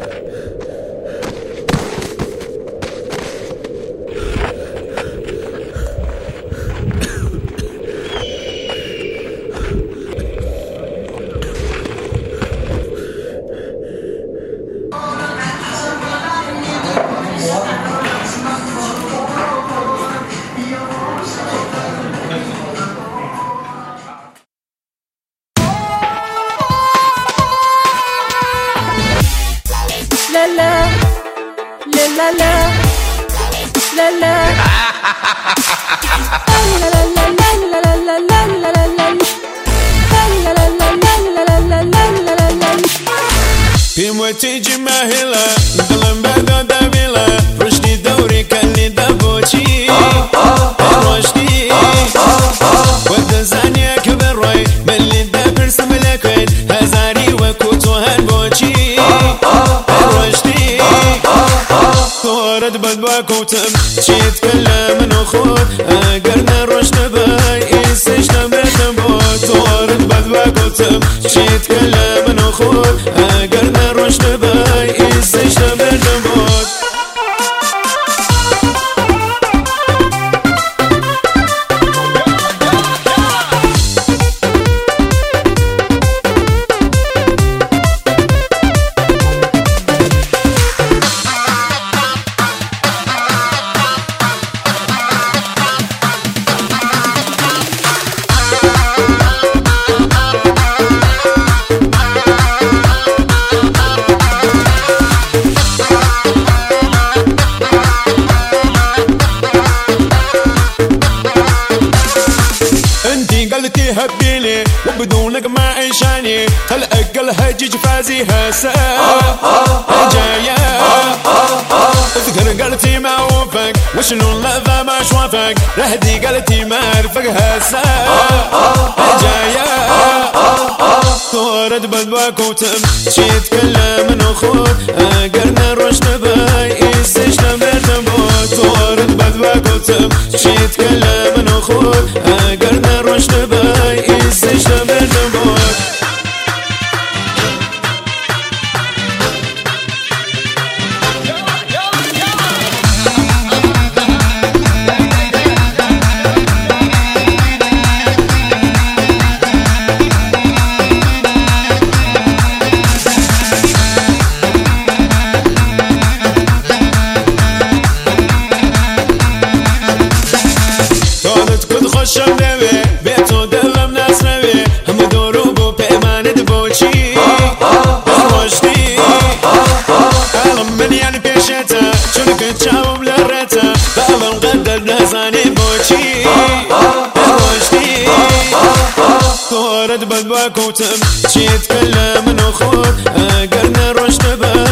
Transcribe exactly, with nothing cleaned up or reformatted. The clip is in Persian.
la la la la بموتي جماهلة ظلم بدا دابلة رشدي دوري كان لي دابوتي رشدي ودزاني كبر راي ملي دابر سملكين هزاري وكوتو هالبوتي رشدي ورد بدواك وتم شي تكلم نخوت اقرنا رشد باي يسجنا بتنبوت ورد بدواك وتم شي تكلم نخوت اقرنا رشد باي يسجنا بتنبوت قلتي هبيلي وبدونك ما عيشاني هالأقل هجج فازي هسا جاية اذكر قلتي ما وفق وشنو اللذة ما شوفك لهدي قلتي ما عرفك هسا جاية ورد بدواك وتم شي تكلم نخوت اقرنا رشد باي يسجنا بتنبوت ورد بدواك وتم شي تكلم نخوت اقرنا رشد باي يسجنا بتنبوت خشم نوی به تو دلم ناس نوی هم دورو بو پیمان دبوچی رشدی علم من یعنی پیشتا چون که چاوم لرتا بالم قدر نزانی بوچی رشدی ورد بدواك وتم شي تكلم نخوت اقرنا رشد باي